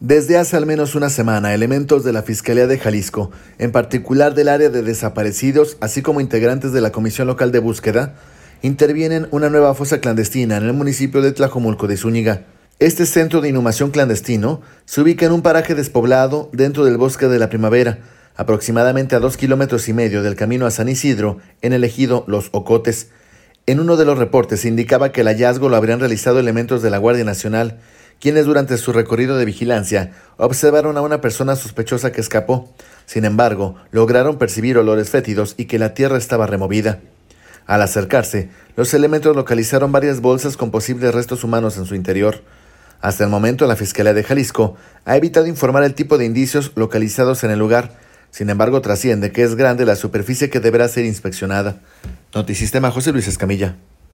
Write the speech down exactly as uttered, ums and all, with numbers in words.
Desde hace al menos una semana, elementos de la Fiscalía de Jalisco, en particular del área de desaparecidos, así como integrantes de la Comisión Local de Búsqueda, intervienen una nueva fosa clandestina en el municipio de Tlajomulco de Zúñiga. Este centro de inhumación clandestino se ubica en un paraje despoblado dentro del Bosque de la Primavera, aproximadamente a dos kilómetros y medio del camino a San Isidro, en el ejido Los Ocotes. En uno de los reportes se indicaba que el hallazgo lo habrían realizado elementos de la Guardia Nacional, quienes durante su recorrido de vigilancia observaron a una persona sospechosa que escapó. Sin embargo, lograron percibir olores fétidos y que la tierra estaba removida. Al acercarse, los elementos localizaron varias bolsas con posibles restos humanos en su interior. Hasta el momento, la Fiscalía de Jalisco ha evitado informar el tipo de indicios localizados en el lugar. Sin embargo, trasciende que es grande la superficie que deberá ser inspeccionada. Notisistema, José Luis Escamilla.